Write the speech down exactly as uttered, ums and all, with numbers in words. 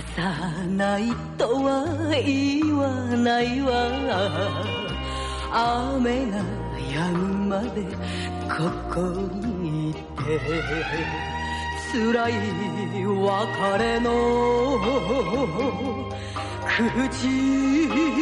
さないとは言わないわ。雨が止むまでここにいて、辛い別れの口